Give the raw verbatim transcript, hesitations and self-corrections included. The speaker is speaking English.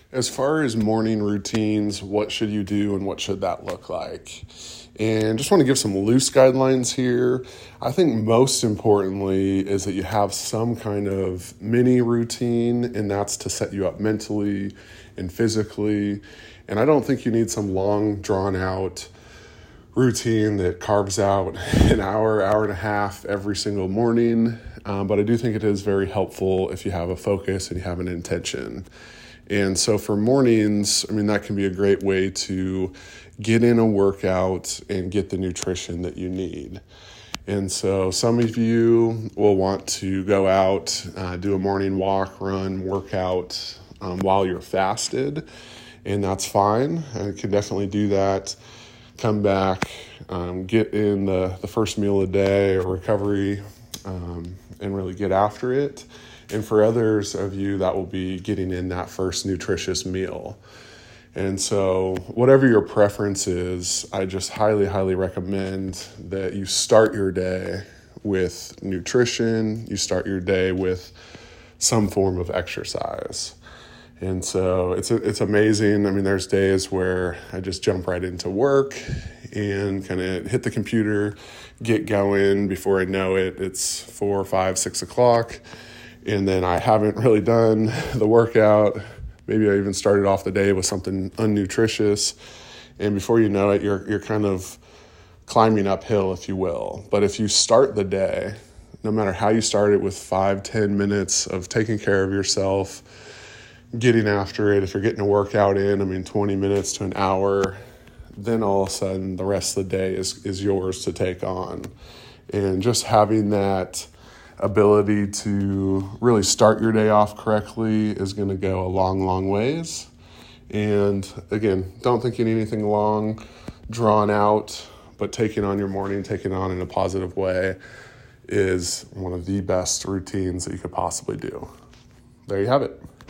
As far as morning routines, what should you do and what should that look like? And just want to give some loose guidelines here. I think most importantly is that you have some kind of mini routine, and that's to set you up mentally and physically. And I don't think you need some long, drawn out routine that carves out an hour, hour and a half every single morning. Um, but I do think it is very helpful if you have a focus and you have an intention. And so for mornings, I mean, that can be a great way to get in a workout and get the nutrition that you need. And so some of you will want to go out, uh, do a morning walk, run, workout um, while you're fasted, and that's fine. I can definitely do that. Come back, um, get in the, the first meal a day or recovery, um, and really get after it. And for others of you, that will be getting in that first nutritious meal. And so whatever your preference is, I just highly, highly recommend that you start your day with nutrition. You start your day with some form of exercise. And so it's it's amazing. I mean, there's days where I just jump right into work and kind of hit the computer, get going. Before I know it, it's four, five, six o'clock. And then I haven't really done the workout. Maybe I even started off the day with something unnutritious. And before you know it, you're you're kind of climbing uphill, if you will. But if you start the day, no matter how you start it, with five, ten minutes of taking care of yourself, getting after it, if you're getting a workout in, I mean, twenty minutes to an hour, then all of a sudden the rest of the day is, is yours to take on. And just having that ability to really start your day off correctly is going to go a long, long ways. And again, don't think you need anything long, drawn out, but taking on your morning, taking on in a positive way is one of the best routines that you could possibly do. There you have it.